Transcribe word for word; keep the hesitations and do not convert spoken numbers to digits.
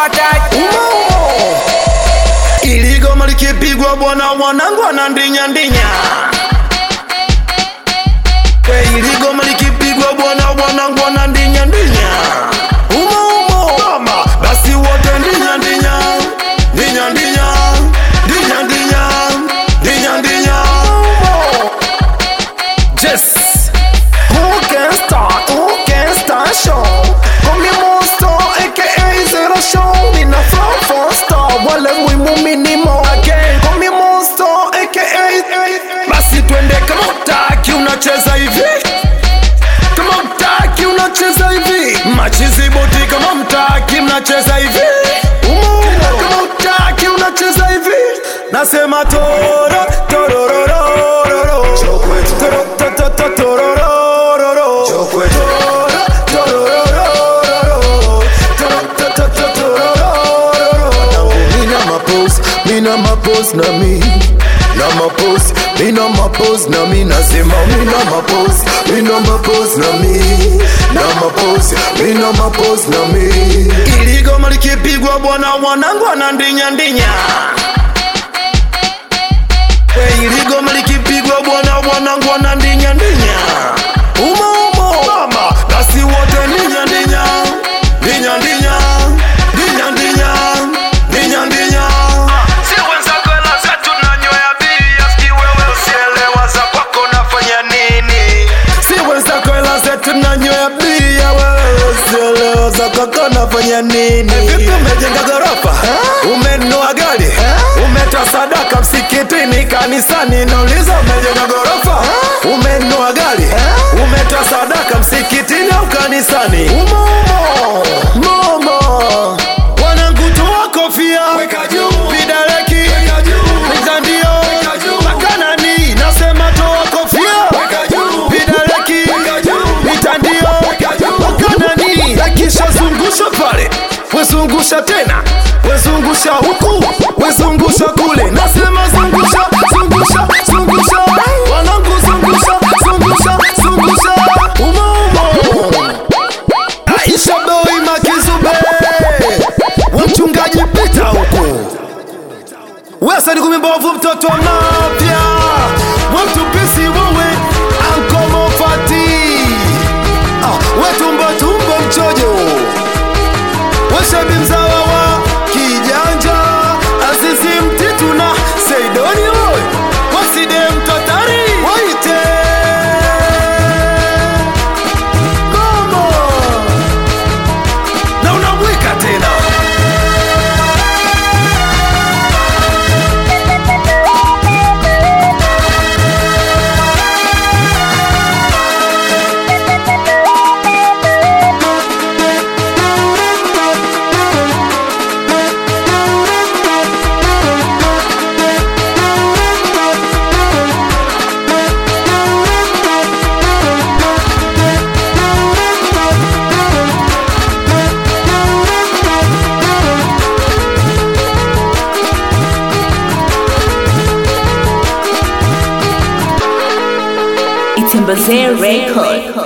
attack. Ili goma likipigwa bwana wanangu wanandinya ndinya. Ili goma likipigwa bwana wanangu wanandinya ndinya. Umo umo mama basi wote ndinya ndinya. Ndinya ndinya. Ndinya ndinya. Ndinya ndinya. Yes. Who can start? Who can start show? Call me Monster aka Zero Show. Nina flow for star wale muimu minimo again. Call me Monster aka basi twende kama utaki unacheza hivi. Kama utaki unacheza hivi. Machizi boti kama mtaki mnacheza hivi. Umo kama utaki unacheza hivi. Nasema toro tororororo. Toro toro toro tororororo. Mina mapose na mi na mapose, mina mapose na mi nasema mina mapose, mina mapose na mi na mapose, mina mapose na mi. Ili goma likipigwa bwana wanangu wanandinya ndinya. We ili goma likipigwa bwana wanangu wanandinya ndinya. Umo umo mama basi wote ndinya ndinya. Ndinya ndinya. Ndinya ndinya. Ndinya ndinya. Tunanyoya bia wewe usielewa za kaka nafanya nini. Vipi umejenga gorofa? Umenunua gari? Umetoa sadaka msikitini kanisani. Nauliza umejenga gorofa? Umenunua gari? Umetoa sadaka msikitini au kanisani? Umo umo momo. Wanangu toa kofia weka juu. Vidaleki weka juu. Mitandio weka juu. Makanani nasema toa kofia weka juu. Vidaleki weka juu. Mitandio makanani kisha zungusha pale. Wezungusha tena. Wezungusha huku. Wezungusha kule. Nasema zungusha. Zungusha. Zungusha. Wanangu zungusha. Zungusha. Zungusha. Umo umo. Aisha Boy Makizube. Wachungaji pita huku. Wesa ni kumimbovu mtoto wa mapya. Watu pisi wewe. Ankomo Fati. Wetumbo tumbo mchojo. Washabi mzawa wa kijanja. Azizi mtitu na Seidoni wewe. Waside mtotari waite Momo. Na unamwika tena. It's in Bazaar Record.